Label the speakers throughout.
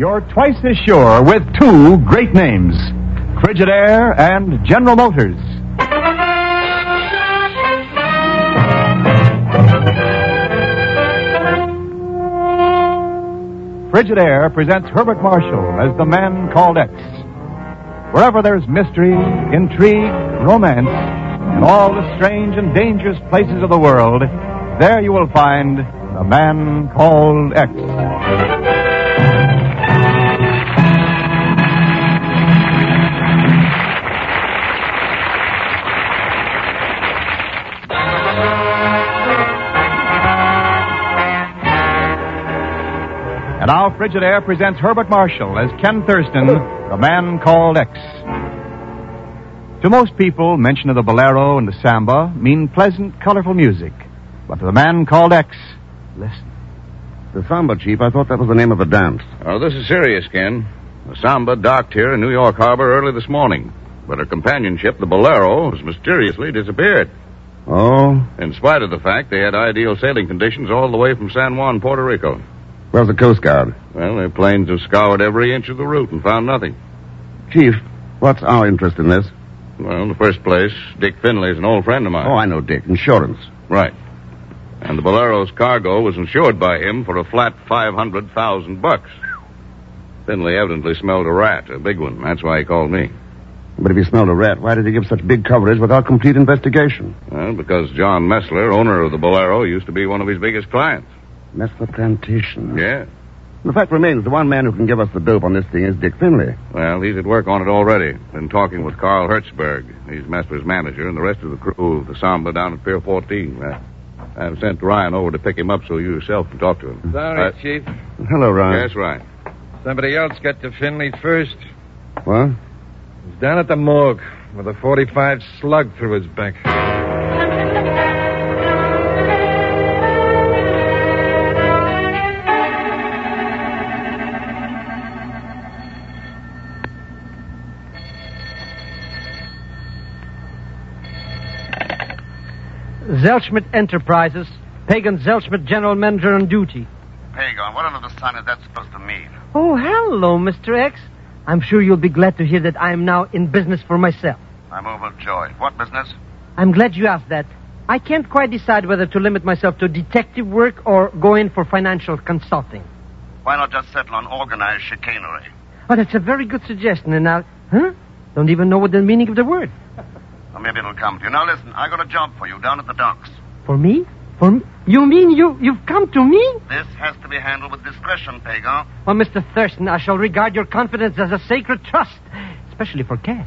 Speaker 1: You're twice as sure with two great names, Frigidaire and General Motors. Frigidaire presents Herbert Marshall as the man called X. Wherever there's mystery, intrigue, romance, in all the strange and dangerous places of the world, there you will find the man called X. And now Frigidaire presents Herbert Marshall as Ken Thurston, the man called X. To most people, mention of the bolero and the samba mean pleasant, colorful music. But to the man called X, listen.
Speaker 2: The samba, Chief, I thought that was the name of a dance.
Speaker 3: Oh, this is serious, Ken. The samba docked here in New York Harbor early this morning. But her companion ship, the bolero, has mysteriously disappeared.
Speaker 2: Oh?
Speaker 3: In spite of the fact they had ideal sailing conditions all the way from San Juan, Puerto Rico.
Speaker 2: Where's the Coast Guard?
Speaker 3: Well, their planes have scoured every inch of the route and found nothing.
Speaker 2: Chief, what's our interest in this?
Speaker 3: Well, in the first place, Dick Finley is an old friend of mine.
Speaker 2: Oh, I know Dick. Insurance.
Speaker 3: Right. And the bolero's cargo was insured by him for a flat $500,000. Finley evidently smelled a rat, a big one. That's why he called me.
Speaker 2: But if he smelled a rat, why did he give such big coverage without complete investigation?
Speaker 3: Well, because John Messler, owner of the bolero, used to be one of his biggest clients.
Speaker 2: Messler Plantation.
Speaker 3: Yeah.
Speaker 2: The fact remains, the one man who can give us the dope on this thing is Dick Finley.
Speaker 3: Well, he's at work on it already. Been talking with Carl Hertzberg. He's Messler's manager, and the rest of the crew of the Samba down at Pier 14. I've sent Ryan over to pick him up so you yourself can talk to him.
Speaker 4: Sorry, Chief.
Speaker 2: Hello, Ryan.
Speaker 3: Yes, Ryan.
Speaker 4: Somebody else got to Finley first.
Speaker 2: What?
Speaker 4: He's down at the morgue with a .45 slug through his back.
Speaker 5: Zelschmidt Enterprises. Pagan Zelschmidt, General Manager on duty.
Speaker 2: Pagan, what under the sun is that supposed to mean?
Speaker 5: Oh, hello, Mr. X. I'm sure you'll be glad to hear that I am now in business for myself.
Speaker 2: I'm overjoyed. What business?
Speaker 5: I'm glad you asked that. I can't quite decide whether to limit myself to detective work or go in for financial consulting.
Speaker 2: Why not just settle on organized chicanery?
Speaker 5: Oh, that's a very good suggestion, and I'll... Huh? Don't even know what the meaning of the word.
Speaker 2: Well, maybe it'll come to you. Now, listen, I got a job for you down at the docks.
Speaker 5: For me? You mean you've come to me?
Speaker 2: This has to be handled with discretion, Pagan.
Speaker 5: Well, Mr. Thurston, I shall regard your confidence as a sacred trust, especially for cash.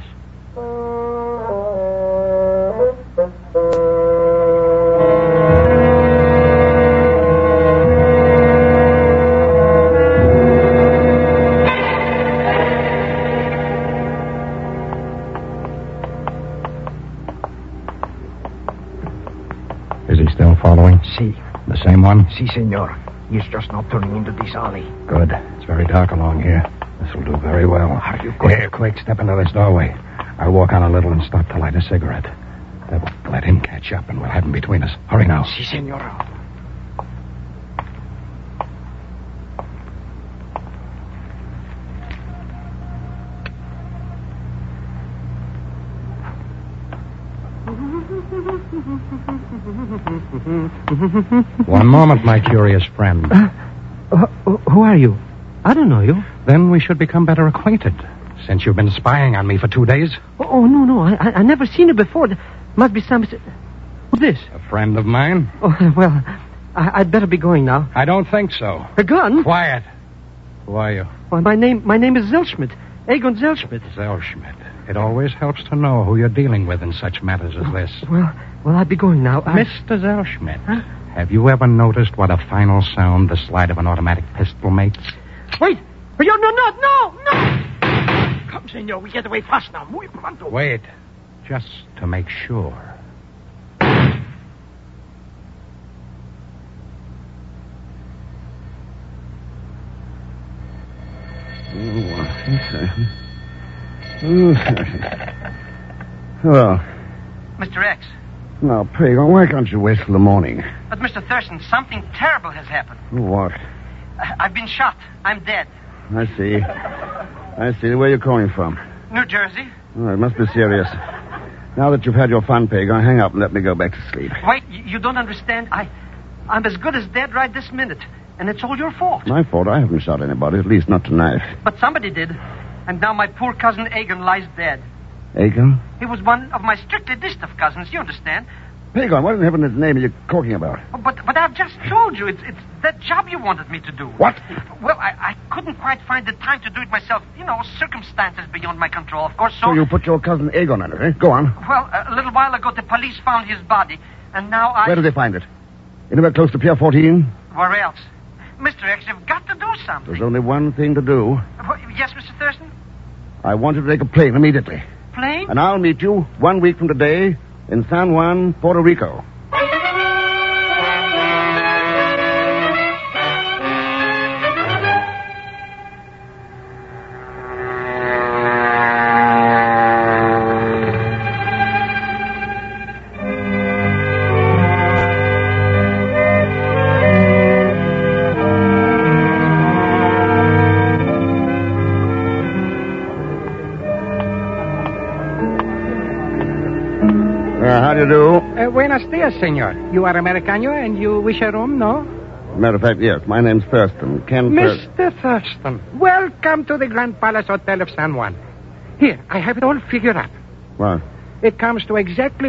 Speaker 6: Is he still following?
Speaker 7: Si.
Speaker 6: The same one?
Speaker 7: Si, senor. He's just not turning into this alley.
Speaker 6: Good. It's very dark along here. This will do very well.
Speaker 7: Are you going?
Speaker 6: Here, quick, step into this doorway. I'll walk on a little and stop to light a cigarette. Then we'll let him catch up and we'll have him between us. Hurry now.
Speaker 7: Si, senor.
Speaker 6: One moment, my curious friend.
Speaker 5: Who are you? I don't know you.
Speaker 6: Then we should become better acquainted, since you've been spying on me for 2 days.
Speaker 5: Oh, no. I never seen you before. There must be some... What's this?
Speaker 6: A friend of mine?
Speaker 5: Oh, well, I'd better be going now.
Speaker 6: I don't think so.
Speaker 5: A gun?
Speaker 6: Quiet. Who are you?
Speaker 5: Well, my name is Zelschmidt. Egon Zelschmidt.
Speaker 6: Zelschmidt. It always helps to know who you're dealing with in such matters as this.
Speaker 5: Well, I'll be going now.
Speaker 6: Mr. Zelschmidt, have you ever noticed what a final sound the slide of an automatic pistol makes?
Speaker 5: Wait! No!
Speaker 7: Come, senor. We get away fast now. Muy pronto.
Speaker 6: Wait. Just to make sure.
Speaker 2: Well,
Speaker 5: Mr. X.
Speaker 2: now, Pagan, why can't you wait till the morning?
Speaker 5: But, Mr. Thurston, something terrible has happened.
Speaker 2: What?
Speaker 5: I've been shot. I'm dead.
Speaker 2: I see. I see. Where are you calling from?
Speaker 5: New Jersey.
Speaker 2: Oh, it must be serious. Now that you've had your fun, Peg, hang up and let me go back to sleep.
Speaker 5: Wait, you don't understand? I'm as good as dead right this minute. And it's all your fault.
Speaker 2: My fault? I haven't shot anybody, at least not tonight.
Speaker 5: But somebody did. And now my poor cousin Egan lies dead.
Speaker 2: Egan?
Speaker 5: He was one of my strictly distant cousins, you understand?
Speaker 2: Pagon, what in heaven's name are you talking about?
Speaker 5: But I've just told you. It's that job you wanted me to do.
Speaker 2: What?
Speaker 5: Well, I couldn't quite find the time to do it myself. You know, circumstances beyond my control, of course.
Speaker 2: So you put your cousin Egon on it, eh? Go on.
Speaker 5: Well, a little while ago, the police found his body. And now
Speaker 2: Where did they find it? Anywhere close to Pier 14?
Speaker 5: Where else? Mr. X, you've got to do something.
Speaker 2: There's only one thing to do.
Speaker 5: Yes, Mr. Thurston?
Speaker 2: I want you to take a plane immediately.
Speaker 5: Plane?
Speaker 2: And I'll meet you 1 week from today in San Juan, Puerto Rico. How do you do?
Speaker 6: Buenos dias, senor. You are Americano and you wish a room, no?
Speaker 2: Matter of fact, yes. My name's Thurston. Ken
Speaker 6: Mr. Thurston, welcome to the Grand Palace Hotel of San Juan. Here, I have it all figured out.
Speaker 2: What?
Speaker 6: It comes to exactly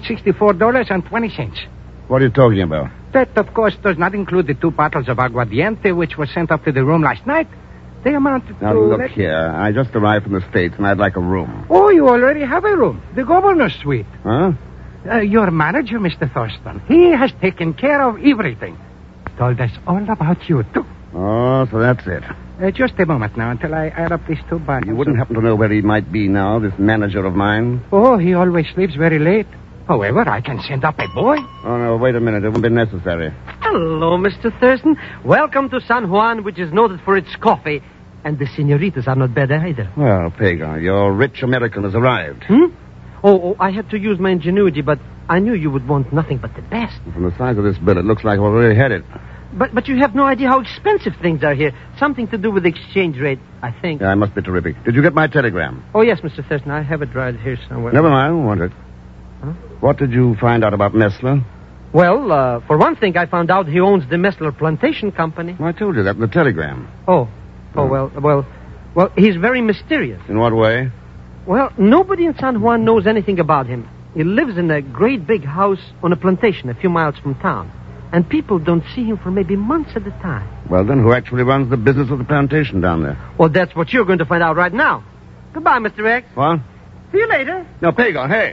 Speaker 6: $164.20.
Speaker 2: What are you talking about?
Speaker 6: That, of course, does not include the 2 bottles of aguardiente which were sent up to the room last night. They amounted
Speaker 2: Now,
Speaker 6: to...
Speaker 2: look here. I just arrived from the States, and I'd like a room.
Speaker 6: Oh, you already have a room. The governor's suite.
Speaker 2: Huh?
Speaker 6: Your manager, Mr. Thurston, he has taken care of everything. Told us all about you, too.
Speaker 2: Oh, so that's it.
Speaker 6: Just a moment now until I add up these 2 bottles.
Speaker 2: You wouldn't happen to know where he might be now, this manager of mine?
Speaker 6: Oh, he always sleeps very late. However, I can send up a boy.
Speaker 2: Oh, no, wait a minute. It won't be necessary.
Speaker 5: Hello, Mr. Thurston. Welcome to San Juan, which is noted for its coffee. And the senoritas are not bad either.
Speaker 2: Well, Pagan, your rich American has arrived.
Speaker 5: Oh, I had to use my ingenuity, but I knew you would want nothing but the best.
Speaker 2: From the size of this bill, it looks like we've already had it.
Speaker 5: But you have no idea how expensive things are here. Something to do with the exchange rate, I think.
Speaker 2: Yeah, I must be terrific. Did you get my telegram?
Speaker 5: Oh, yes, Mr. Thurston. I have it right here somewhere.
Speaker 2: Never mind, I don't want it.
Speaker 5: Huh?
Speaker 2: What did you find out about Messler?
Speaker 5: Well, for one thing, I found out he owns the Messler Plantation Company.
Speaker 2: Well, I told you that in the telegram.
Speaker 5: Oh, well, he's very mysterious.
Speaker 2: In what way?
Speaker 5: Well, nobody in San Juan knows anything about him. He lives in a great big house on a plantation a few miles from town. And people don't see him for maybe months at a time.
Speaker 2: Well, then who actually runs the business of the plantation down there?
Speaker 5: Well, that's what you're going to find out right now. Goodbye, Mr. X.
Speaker 2: What?
Speaker 5: See you later.
Speaker 2: No, Pagan, hey.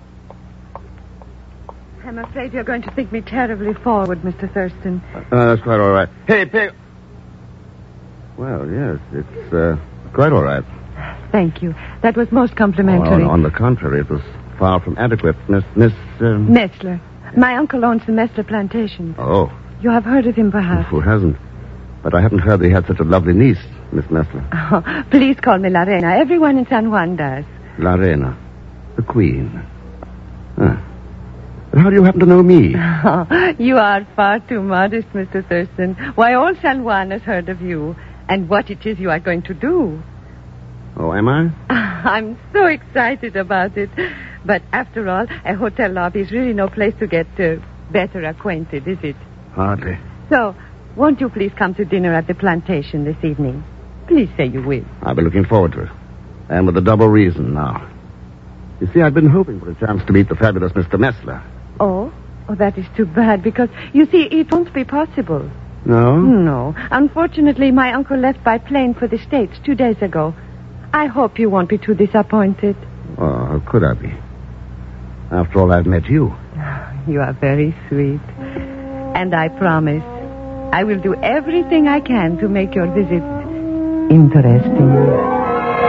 Speaker 8: I'm afraid you're going to think me terribly forward, Mr. Thurston.
Speaker 2: That's quite all right. Hey, Pagan. Well, yes, it's quite all right.
Speaker 8: Thank you. That was most complimentary.
Speaker 2: Oh, on the contrary, it was far from adequate. Miss...
Speaker 8: Messler. My uncle owns the Messler Plantation.
Speaker 2: Oh.
Speaker 8: You have heard of him, perhaps?
Speaker 2: Who hasn't? But I haven't heard that he had such a lovely niece, Miss Messler.
Speaker 8: Oh, please call me La Reina. Everyone in San Juan does.
Speaker 2: La Reina. The Queen. But how do you happen to know me?
Speaker 8: Oh, you are far too modest, Mr. Thurston. Why, all San Juan has heard of you and what it is you are going to do.
Speaker 2: Oh, am I?
Speaker 8: I'm so excited about it. But after all, a hotel lobby is really no place to get better acquainted, is it?
Speaker 2: Hardly.
Speaker 8: So, won't you please come to dinner at the plantation this evening? Please say you will.
Speaker 2: I'll be looking forward to it. And with a double reason now. You see, I've been hoping for a chance to meet the fabulous Mr. Messler.
Speaker 8: Oh, that is too bad, because, you see, it won't be possible.
Speaker 2: No?
Speaker 8: No. Unfortunately, my uncle left by plane for the States 2 days ago. I hope you won't be too disappointed.
Speaker 2: Oh, how could I be? After all, I've met you.
Speaker 8: You are very sweet. And I promise I will do everything I can to make your visit interesting.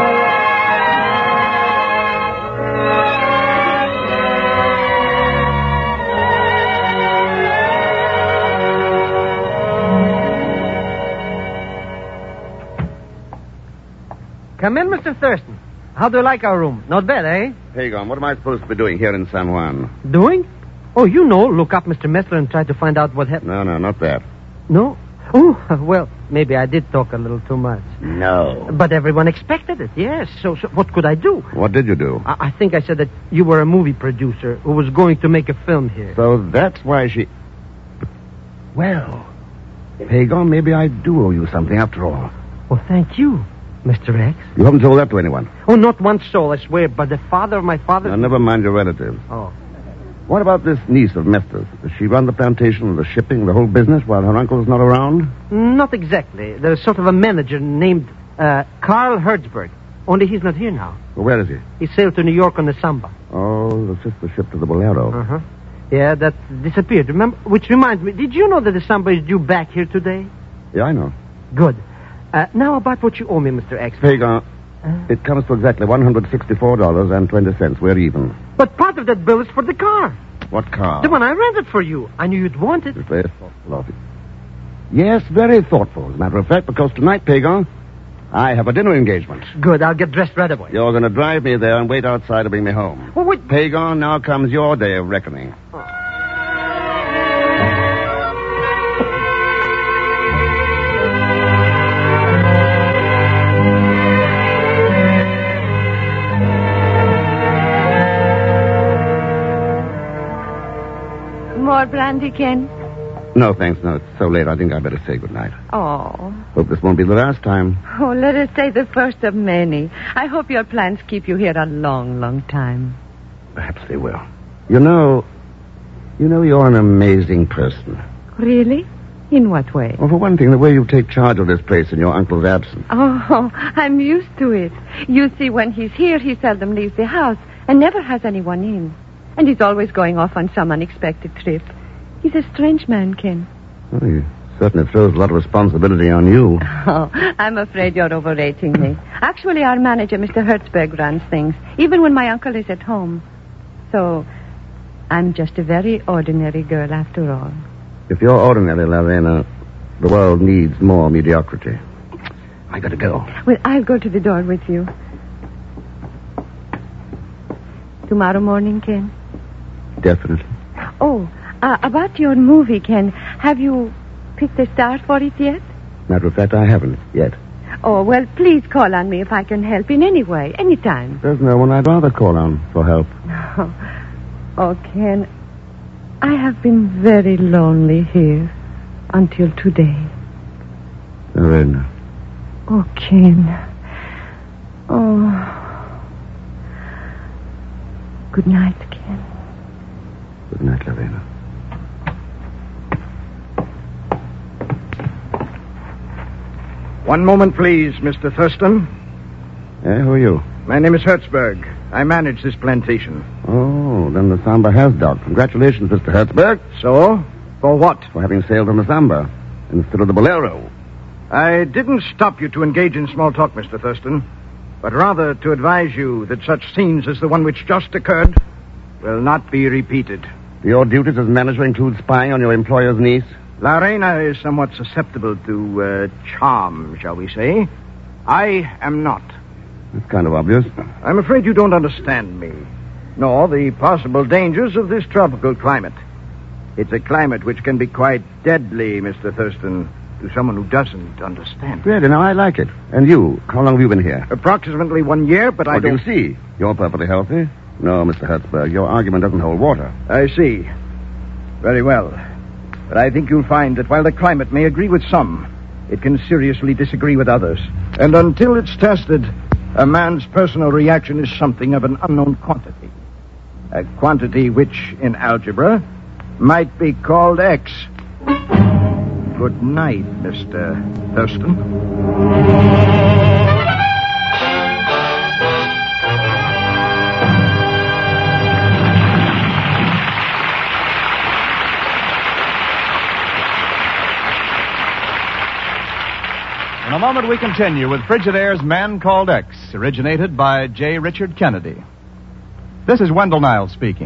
Speaker 5: Come in, Mr. Thurston. How do you like our room? Not bad, eh?
Speaker 2: Pagan, what am I supposed to be doing here in San Juan?
Speaker 5: Doing? Oh, you know, look up Mr. Messler and try to find out what happened.
Speaker 2: No, not that.
Speaker 5: No? Oh, well, maybe I did talk a little too much.
Speaker 2: No.
Speaker 5: But everyone expected it, yes. So what could I do?
Speaker 2: What did you do?
Speaker 5: I think I said that you were a movie producer who was going to make a film here.
Speaker 2: So that's why she... Well, Hagar, maybe I do owe you something after all.
Speaker 5: Well, thank you, Mr. X.
Speaker 2: You haven't told that to anyone?
Speaker 5: Oh, not one soul, I swear. But the father of my father...
Speaker 2: Now, never mind your relatives.
Speaker 5: Oh.
Speaker 2: What about this niece of Mister's? Does she run the plantation, the shipping, the whole business while her uncle's not around?
Speaker 5: Not exactly. There's sort of a manager named Carl Hertzberg. Only he's not here now.
Speaker 2: Well, where is he?
Speaker 5: He sailed to New York on the Samba.
Speaker 2: Oh, the sister ship to the Bolero.
Speaker 5: Uh-huh. Yeah, that disappeared. Remember? Which reminds me, did you know that the Samba is due back here today?
Speaker 2: Yeah, I know.
Speaker 5: Good. Now about what you owe me, Mr. X.
Speaker 2: Hagar, it comes to exactly $164.20. We're even.
Speaker 5: But part of that bill is for the car.
Speaker 2: What car?
Speaker 5: The one I rented for you. I knew you'd want it.
Speaker 2: It's very thoughtful of you. Yes, very thoughtful, as a matter of fact, because tonight, Pagan, I have a dinner engagement.
Speaker 5: Good, I'll get dressed right away.
Speaker 2: You're going to drive me there and wait outside to bring me home.
Speaker 5: Well, wait.
Speaker 2: Pagan, now comes your day of reckoning.
Speaker 8: More brandy, Ken?
Speaker 2: No, thanks. No, it's so late. I think I'd better say goodnight.
Speaker 8: Oh.
Speaker 2: Hope this won't be the last time.
Speaker 8: Oh, let us say the first of many. I hope your plans keep you here a long, long time.
Speaker 2: Perhaps they will. You know, you're an amazing person.
Speaker 8: Really? In what way?
Speaker 2: Well, for one thing, the way you take charge of this place in your uncle's absence.
Speaker 8: Oh, I'm used to it. You see, when he's here, he seldom leaves the house and never has anyone in. And he's always going off on some unexpected trip. He's a strange man, Ken.
Speaker 2: Well, he certainly throws a lot of responsibility on you.
Speaker 8: Oh, I'm afraid you're overrating me. Actually, our manager, Mr. Hertzberg, runs things, even when my uncle is at home. So, I'm just a very ordinary girl after all.
Speaker 2: If you're ordinary, Lavena, the world needs more mediocrity. I gotta go.
Speaker 8: Well, I'll go to the door with you. Tomorrow morning, Ken?
Speaker 2: Definitely.
Speaker 8: Oh, about your movie, Ken, have you picked a star for it yet?
Speaker 2: Matter of fact, I haven't yet.
Speaker 8: Oh, well, please call on me if I can help in any way, anytime.
Speaker 2: There's no one I'd rather call on for help.
Speaker 8: Oh, Ken, I have been very lonely here until today.
Speaker 2: Lorena.
Speaker 8: Oh, Ken. Oh. Good night, Ken.
Speaker 2: Good night, Lorena.
Speaker 9: One moment, please, Mr. Thurston.
Speaker 2: Who are you?
Speaker 9: My name is Hertzberg. I manage this plantation.
Speaker 2: Oh, then the Samba has docked. Congratulations, Mr. Hertzberg.
Speaker 9: So? For what?
Speaker 2: For having sailed on the Samba instead of the Bolero.
Speaker 9: I didn't stop you to engage in small talk, Mr. Thurston, but rather to advise you that such scenes as the one which just occurred will not be repeated.
Speaker 2: Your duties as manager include spying on your employer's niece?
Speaker 9: Lorena is somewhat susceptible to charm, shall we say. I am not.
Speaker 2: That's kind of obvious.
Speaker 9: I'm afraid you don't understand me, nor the possible dangers of this tropical climate. It's a climate which can be quite deadly, Mr. Thurston, to someone who doesn't understand.
Speaker 2: Really, now I like it. And you, how long have you been here?
Speaker 9: Approximately 1 year, but I don't...
Speaker 2: What do you see? You're perfectly healthy. No, Mr. Hertzberg, your argument doesn't hold water.
Speaker 9: I see. Very well. But I think you'll find that while the climate may agree with some, it can seriously disagree with others. And until it's tested, a man's personal reaction is something of an unknown quantity. A quantity which, in algebra, might be called X. Good night, Mr. Thurston.
Speaker 1: In a moment, we continue with Frigidaire's Man Called X, originated by J. Richard Kennedy. This is Wendell Niles speaking.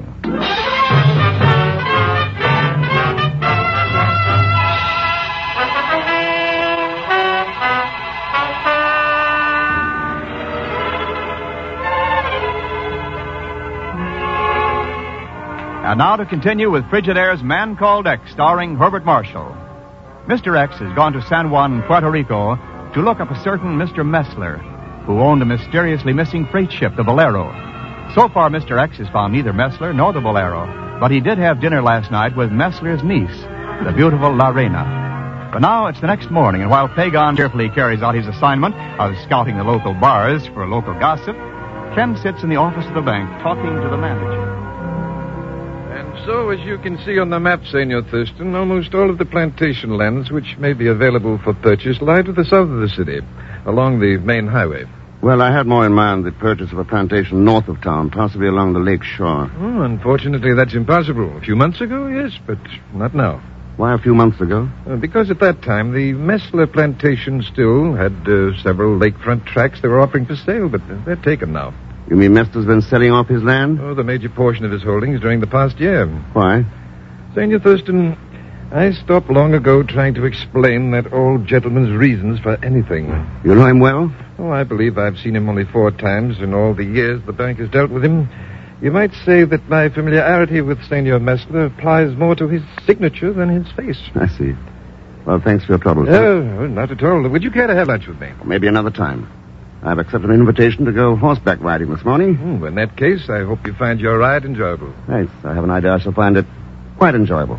Speaker 1: And now to continue with Frigidaire's Man Called X, starring Herbert Marshall. Mr. X has gone to San Juan, Puerto Rico, to look up a certain Mr. Messler, who owned a mysteriously missing freight ship, the Bolero. So far, Mr. X has found neither Messler nor the Bolero, but he did have dinner last night with Messler's niece, the beautiful La Reina. But now it's the next morning, and while Pagon carefully carries out his assignment of scouting the local bars for local gossip, Ken sits in the office of the bank talking to the manager.
Speaker 4: And so, as you can see on the map, Senor Thurston, almost all of the plantation lands which may be available for purchase lie to the south of the city, along the main highway.
Speaker 2: Well, I had more in mind the purchase of a plantation north of town, possibly along the lake shore.
Speaker 4: Oh, unfortunately, that's impossible. A few months ago, yes, but not now.
Speaker 2: Why a few months ago?
Speaker 4: Because at that time, the Messler plantation still had several lakefront tracts they were offering for sale, but they're taken now.
Speaker 2: You mean Messler's been selling off his land?
Speaker 4: Oh, the major portion of his holdings during the past year.
Speaker 2: Why?
Speaker 4: Senor Thurston, I stopped long ago trying to explain that old gentleman's reasons for anything.
Speaker 2: You know him well?
Speaker 4: Oh, I believe I've seen him only 4 times in all the years the bank has dealt with him. You might say that my familiarity with Senor Messler applies more to his signature than his face.
Speaker 2: I see. Well, thanks for your trouble, sir.
Speaker 4: Oh, not at all. Would you care to have lunch with me?
Speaker 2: Maybe another time. I've accepted an invitation to go horseback riding this morning.
Speaker 4: In that case, I hope you find your ride enjoyable.
Speaker 2: Thanks. I have an idea I shall find it quite enjoyable.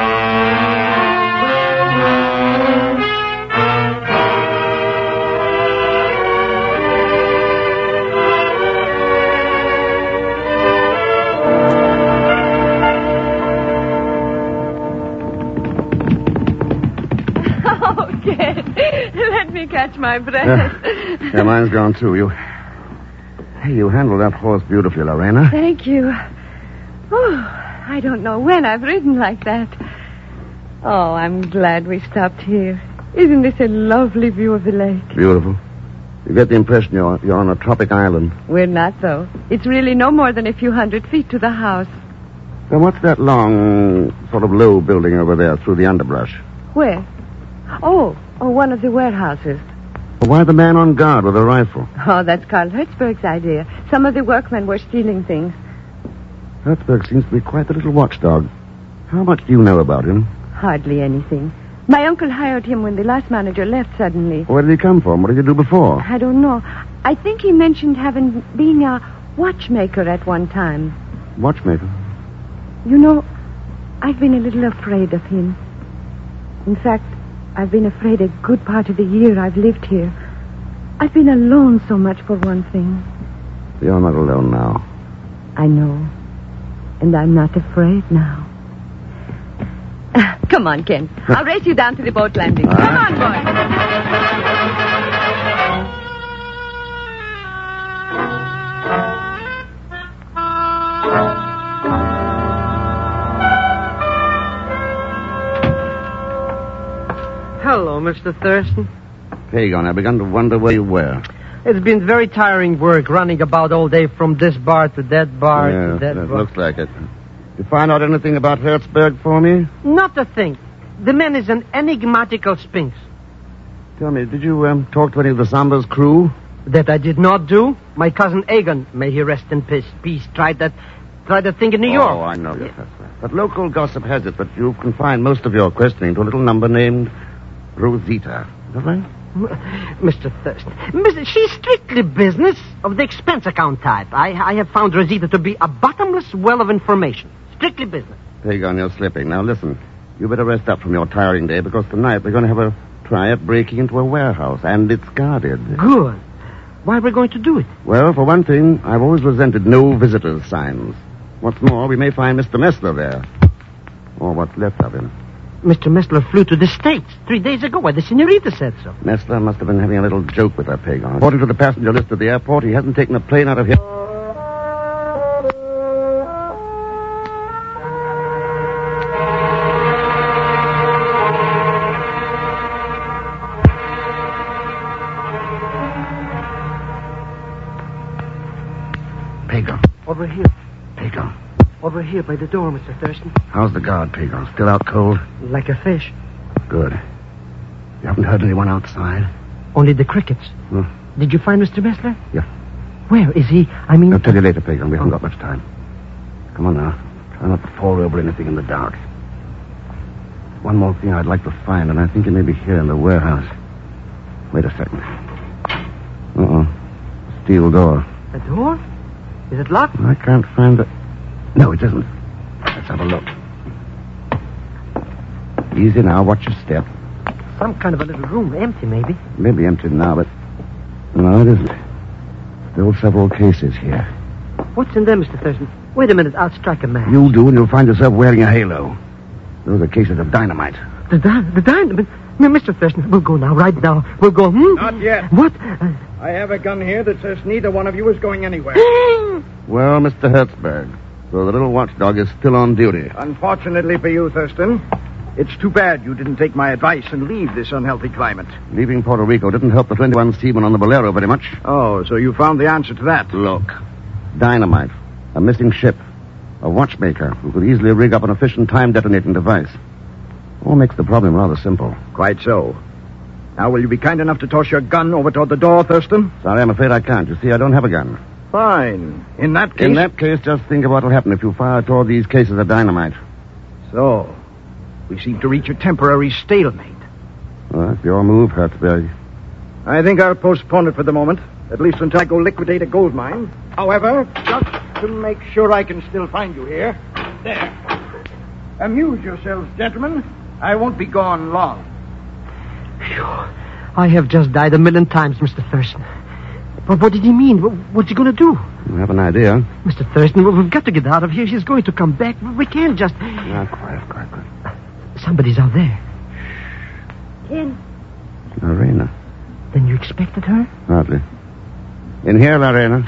Speaker 8: Let me catch my breath.
Speaker 2: Yeah, mine's gone, too. You handled that horse beautifully, Lorena.
Speaker 8: Thank you. Oh, I don't know when I've ridden like that. Oh, I'm glad we stopped here. Isn't this a lovely view of the lake?
Speaker 2: Beautiful. You get the impression you're on a tropic island.
Speaker 8: We're not, though. It's really no more than a few 100 feet to the house.
Speaker 2: Now, what's that long, sort of low building over there through the underbrush?
Speaker 8: Where? Oh, one of the warehouses.
Speaker 2: Well, why the man on guard with a rifle?
Speaker 8: Oh, that's Carl Hertzberg's idea. Some of the workmen were stealing things.
Speaker 2: Hertzberg seems to be quite the little watchdog. How much do you know about him?
Speaker 8: Hardly anything. My uncle hired him when the last manager left suddenly.
Speaker 2: Where did he come from? What did he do before?
Speaker 8: I don't know. I think he mentioned being a watchmaker at one time.
Speaker 2: Watchmaker?
Speaker 8: You know, I've been a little afraid of him. In fact, I've been afraid a good part of the year I've lived here. I've been alone so much, for one thing.
Speaker 2: You're not alone now.
Speaker 8: I know. And I'm not afraid now. Come on, Ken. I'll race you down to the boat landing. Come on, boy.
Speaker 5: Hello, Mr. Thurston.
Speaker 2: Pagon, I begun to wonder where you were.
Speaker 5: It's been very tiring work running about all day from this bar to that bar to that bar.
Speaker 2: Looks like it. You find out anything about Hertzberg for me?
Speaker 5: Not a thing. The man is an enigmatical sphinx.
Speaker 2: Tell me, did you talk to any of the Samba's crew?
Speaker 5: That I did not do. My cousin Egan, may he rest in peace, tried that thing in New York.
Speaker 2: Oh, I know, yes, that's right. But local gossip has it that you've confined most of your questioning to a little number named Rosita. Is that right?
Speaker 5: Mr. Thurston, she's strictly business of the expense account type. I have found Rosita to be a bottomless well of information. Strictly business.
Speaker 2: Pagon, you're slipping. Now, listen. You better rest up from your tiring day, because tonight we're going to have a try at breaking into a warehouse, and it's guarded.
Speaker 5: Good. Why are we going to do it?
Speaker 2: Well, for one thing, I've always resented no visitors' signs. What's more, we may find Mr. Messler there. Or what's left of him.
Speaker 5: Mr. Messler flew to the States 3 days ago. Why, the senorita said so.
Speaker 2: Messler must have been having a little joke with her, Pagon. According to the passenger list at the airport, he hasn't taken a plane out of here. Pagon.
Speaker 5: Over here.
Speaker 2: Pagon.
Speaker 5: Over here by the door, Mr. Thurston.
Speaker 2: How's the guard, Pagon? Still out cold?
Speaker 5: Like a fish.
Speaker 2: Good. You haven't heard anyone outside?
Speaker 5: Only the crickets. Did you find Mr. Messler?
Speaker 2: Yeah.
Speaker 5: Where is he?
Speaker 2: I'll tell you later, Pagon. We haven't got much time. Come on now. Try not to fall over anything in the dark. one more thing I'd like to find, and I think it may be here in the warehouse. Wait a second. Steel door.
Speaker 5: A door? Is it locked?
Speaker 2: I can't find it. No, it isn't. Let's have a look. Easy now. Watch your step.
Speaker 5: Some kind of a little room. Empty, maybe.
Speaker 2: Maybe empty now, but... No, it isn't. Still several cases here.
Speaker 5: What's in there, Mr. Thurston? Wait a minute. I'll strike a match.
Speaker 2: You do, and you'll find yourself wearing a halo. Those are cases of dynamite.
Speaker 5: The dynamite? No, Mr. Thurston, we'll go now, right now. We'll go.
Speaker 9: Not yet.
Speaker 5: What?
Speaker 9: I have a gun here that says neither one of you is going anywhere.
Speaker 2: Well, Mr. Hertzberg, so the little watchdog is still on duty.
Speaker 9: Unfortunately for you, Thurston, it's too bad you didn't take my advice and leave this unhealthy climate.
Speaker 2: Leaving Puerto Rico didn't help the 21 seamen on the Bolero very much.
Speaker 9: Oh, so you found the answer to that.
Speaker 2: Look, dynamite, a missing ship, a watchmaker who could easily rig up an efficient time-detonating device. All makes the problem rather simple.
Speaker 9: Quite so. Now, will you be kind enough to toss your gun over toward the door, Thurston?
Speaker 2: Sorry, I'm afraid I can't. You see, I don't have a gun.
Speaker 9: Fine. In that case...
Speaker 2: In that case, just think of what will happen if you fire toward these cases of dynamite.
Speaker 9: So, we seem to reach a temporary stalemate.
Speaker 2: Well, that's your move, Hertzberg.
Speaker 9: I think I'll postpone it for the moment, at least until I go liquidate a gold mine. However, just to make sure I can still find you here. There. Amuse yourselves, gentlemen. I won't be gone long.
Speaker 5: Phew. I have just died 1,000,000 times, Mr. Thurston. But what did he mean? What's he going to do?
Speaker 2: I have an idea.
Speaker 5: Mr. Thurston, we've got to get out of here. He's going to come back. We can't just...
Speaker 2: Now, quiet.
Speaker 5: Somebody's out there.
Speaker 8: Ken.
Speaker 2: Lorena.
Speaker 5: Then you expected her?
Speaker 2: Hardly. In here, Lorena.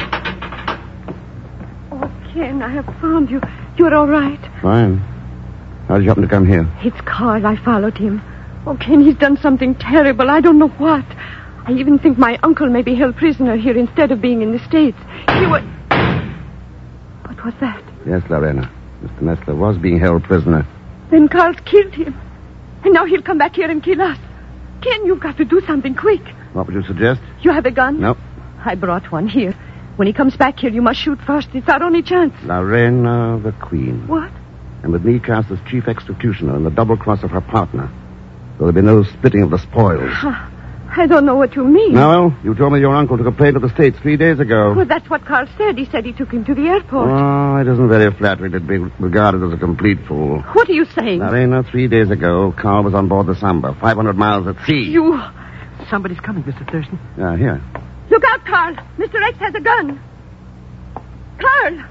Speaker 8: Oh, Ken, I have found you. You're all right.
Speaker 2: Fine. How did you happen to come here?
Speaker 8: It's Carl. I followed him. Oh, Ken, he's done something terrible. I don't know what. I even think my uncle may be held prisoner here instead of being in the States. He was... What was that?
Speaker 2: Yes, Lorena. Mr. Messler was being held prisoner.
Speaker 8: Then Carl's killed him. And now he'll come back here and kill us. Ken, you've got to do something quick.
Speaker 2: What would you suggest?
Speaker 8: You have a gun?
Speaker 2: No.
Speaker 8: I brought one here. When he comes back here, you must shoot first. It's our only chance.
Speaker 2: Lorena the Queen.
Speaker 8: What?
Speaker 2: And with me cast as chief executioner in the double cross of her partner. There'll be no splitting of the spoils.
Speaker 8: I don't know what you mean.
Speaker 2: No, you told me your uncle took a plane to the States 3 days ago.
Speaker 8: Well, that's what Carl said. He said he took him to the airport.
Speaker 2: Oh, it isn't very flattering to be regarded as a complete fool.
Speaker 8: What are you saying?
Speaker 2: Lorena, 3 days ago, Carl was on board the Samba, 500 miles at sea.
Speaker 8: You...
Speaker 5: Somebody's coming, Mr. Thurston.
Speaker 2: Here.
Speaker 8: Look out, Carl. Mr. X has a gun. Carl!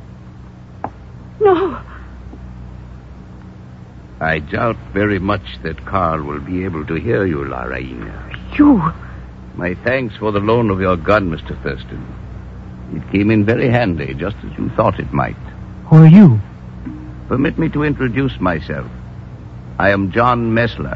Speaker 8: No.
Speaker 10: I doubt very much that Carl will be able to hear you, Lorena.
Speaker 5: You...
Speaker 10: My thanks for the loan of your gun, Mr. Thurston. It came in very handy, just as you thought it might.
Speaker 5: Who are you?
Speaker 10: Permit me to introduce myself. I am John Messler.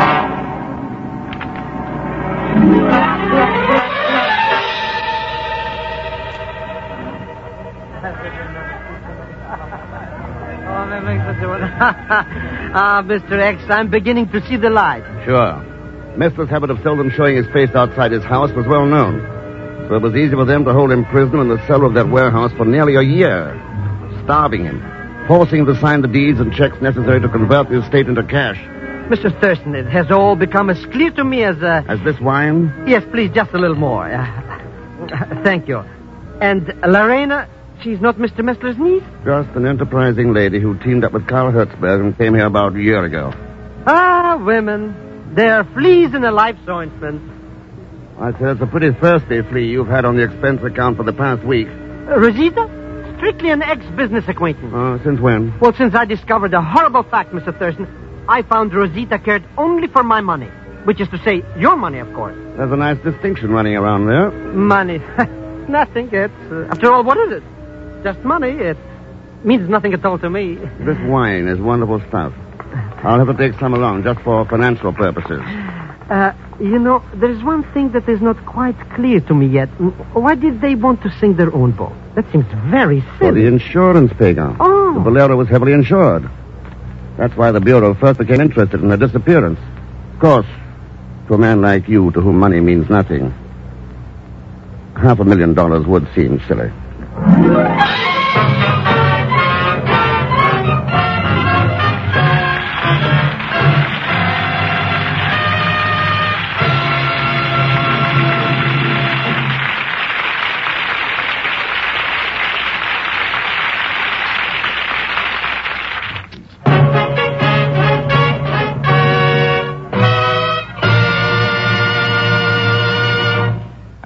Speaker 5: Mr. X, I'm beginning to see the light.
Speaker 2: Sure. Messler's habit of seldom showing his face outside his house was well known. So it was easy for them to hold him prisoner in the cellar of that warehouse for nearly a year, starving him, forcing him to sign the deeds and checks necessary to convert the estate into cash.
Speaker 5: Mr. Thurston, it has all become as clear to me as...
Speaker 2: As this wine?
Speaker 5: Yes, please, just a little more. Thank you. And Lorena, she's not Mr. Messler's niece?
Speaker 2: Just an enterprising lady who teamed up with Carl Hertzberg and came here about a year ago.
Speaker 5: Ah, women. They're fleas in a life's ointment.
Speaker 2: I say it's a pretty thirsty flea you've had on the expense account for the past week.
Speaker 5: Rosita? Strictly an ex-business acquaintance.
Speaker 2: Since when?
Speaker 5: Well, since I discovered a horrible fact, Mr. Thurston. I found Rosita cared only for my money. Which is to say, your money, of course.
Speaker 2: There's a nice distinction running around there.
Speaker 5: Money. Nothing. It's, after all, what is it? Just money. It means nothing at all to me.
Speaker 2: This wine is wonderful stuff. I'll have to take some along just for financial purposes.
Speaker 5: There's one thing that is not quite clear to me yet. Why did they want to sink their own boat? That seems very silly.
Speaker 2: For the insurance payout.
Speaker 5: Oh.
Speaker 2: The Bolero was heavily insured. That's why the Bureau first became interested in her disappearance. Of course, to a man like you to whom money means nothing, $500,000 would seem silly.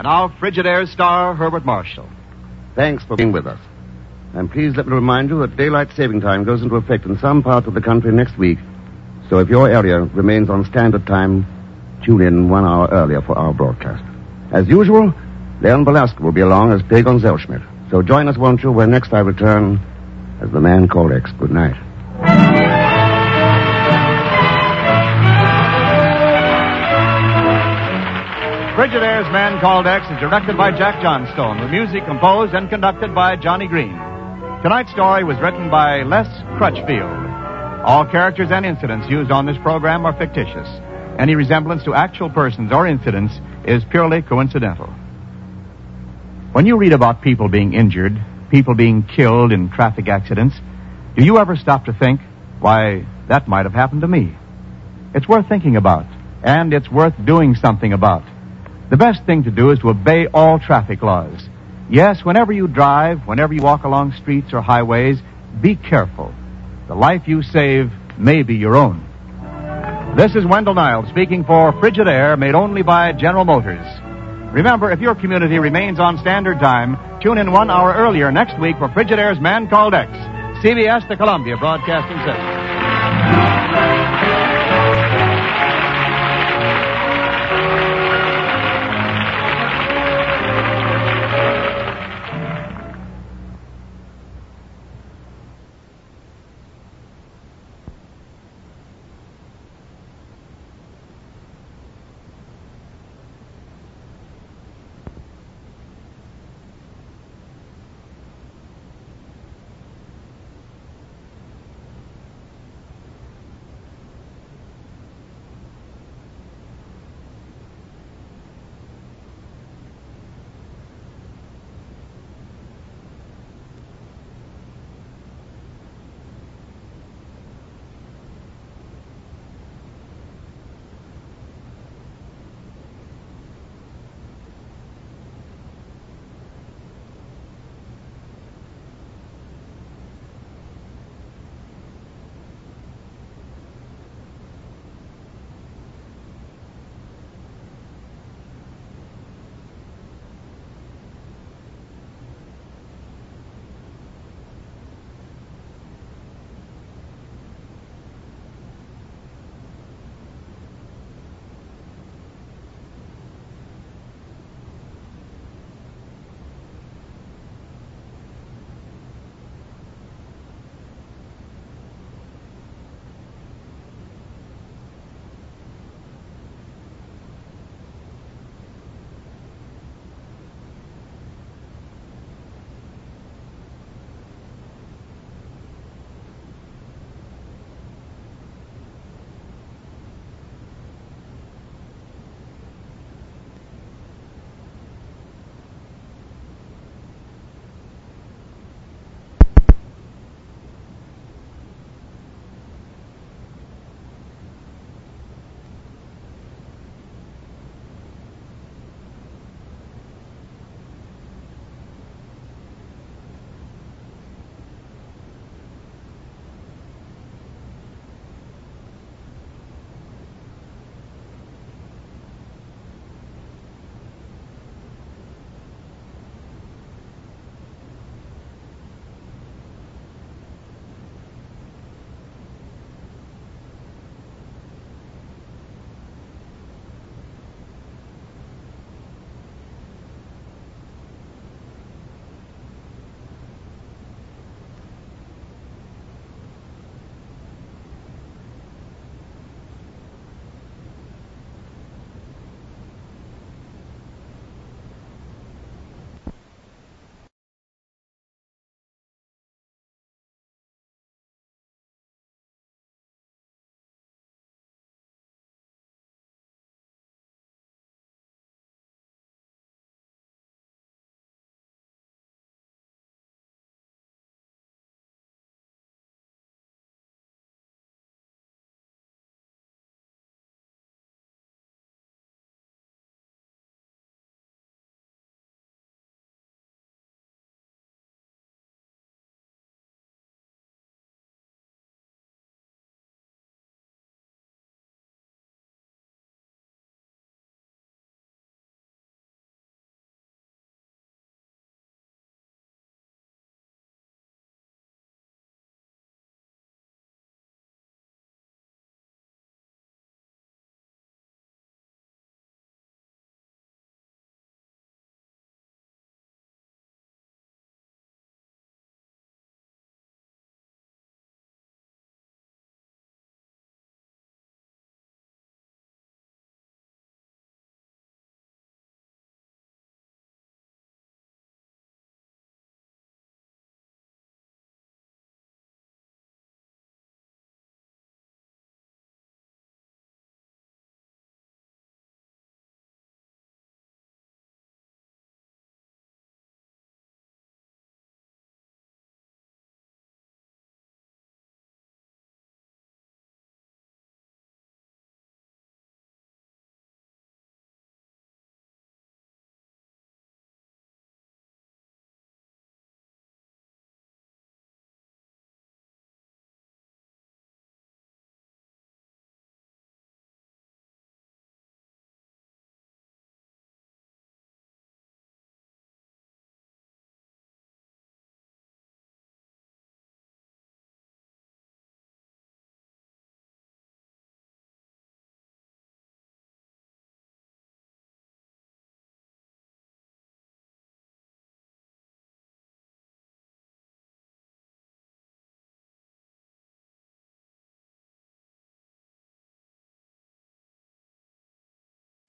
Speaker 1: And now, Frigidaire's star, Herbert Marshall.
Speaker 2: Thanks for being with us. And please let me remind you that daylight saving time goes into effect in some parts of the country next week. So if your area remains on standard time, tune in 1 hour earlier for our broadcast. As usual, Leon Velasco will be along as Dagon Zellschmidt. So join us, won't you, when next I return as the man called X. Good night.
Speaker 1: Frigidaire's Man Called X is directed by Jack Johnstone, with music composed and conducted by Johnny Green. Tonight's story was written by Les Crutchfield. All characters and incidents used on this program are fictitious. Any resemblance to actual persons or incidents is purely coincidental. When you read about people being injured, people being killed in traffic accidents, do you ever stop to think, why, that might have happened to me? It's worth thinking about, and it's worth doing something about. The best thing to do is to obey all traffic laws. Yes, whenever you drive, whenever you walk along streets or highways, be careful. The life you save may be your own. This is Wendell Niles speaking for Frigidaire, made only by General Motors. Remember, if your community remains on standard time, tune in 1 hour earlier next week for Frigidaire's Man Called X. CBS, the Columbia Broadcasting System.